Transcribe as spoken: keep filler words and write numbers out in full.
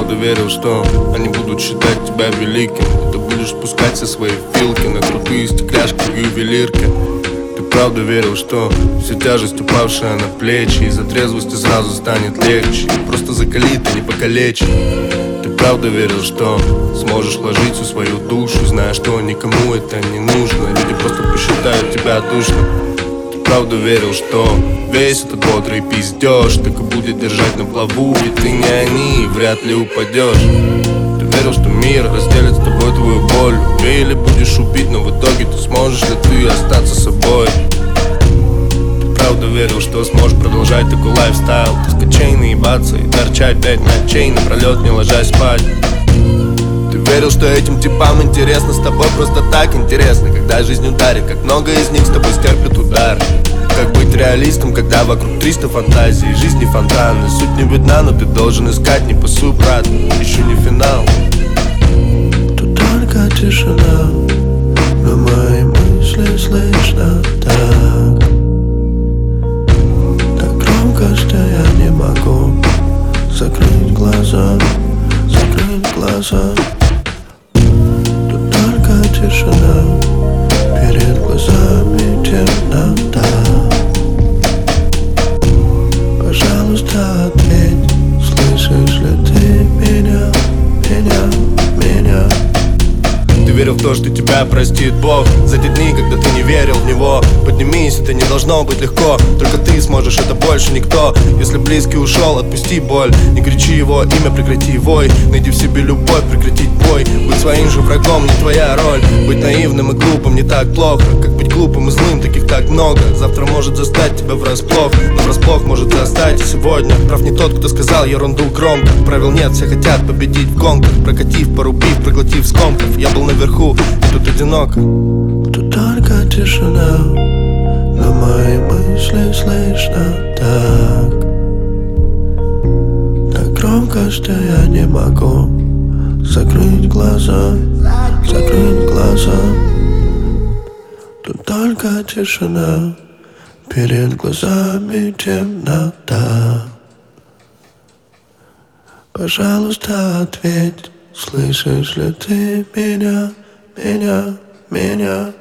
правда верил, что они будут считать тебя великим. Ты будешь спускать все свои филки на крутые стекляшки в ювелирке. Ты правда верил, что вся тяжесть, упавшая на плечи, из-за трезвости сразу станет легче, просто закалит, а не покалечит. Ты правда верил, что сможешь вложить всю свою душу, зная, что никому это не нужно, люди просто посчитают тебя душным. Ты правда верил, что весь этот бодрый пиздеж так и будет держать на плаву, ведь ты не они, вряд ли упадешь. Ты верил, что мир разделит с тобой твою боль. Убей или будешь убить, но в итоге ты сможешь ли ты остаться собой. Ты правда верил, что сможешь продолжать такой лайфстайл, таскать чейны, ебаться и торчать пять ночей напролет, не ложась спать. Ты верил, что этим типам интересно с тобой просто так интересно, когда жизнь ударит, как много из них с тобой стерпят удар. Как быть реалистом, когда вокруг триста фантазий, жизни фонтаны, суть не видна, но ты должен искать, не пасуй, брат, еще не финал. Тут только тишина, но мои мысли слышно так, так громко, что я не могу закрыть глаза, закрыть глаза. Тут только тишина, перед глазами темнота. Пожалуйста, ответь, слышишь ли ты меня, меня, меня? Ты верил в то, что тебя простит Бог за те дни, когда ты не верил в Него. Поднимись, это не должно быть легко, только ты сможешь, это больше никто. Если близкий ушел, отпусти боль, не кричи его имя, прекрати вой. Найди в себе любовь, прекратить бой. Быть своим же врагом не твоя роль. Быть наивным и глупым не так плохо, как быть глупым и злым, таких так много. Завтра может застать тебя врасплох, но врасплох может застать и сегодня. Прав не тот, кто сказал ерунду громко. Правил нет, все хотят победить в гонках, прокатив, порубив, проглотив скомков. Я был наверху, и тут одиноко. Тут только тишина, но мои мысли слышно так, так громко, что я не могу закрыть глаза, закрыть глаза. Тут только тишина, перед глазами темнота. Пожалуйста, ответь, слышишь ли ты меня, меня, меня?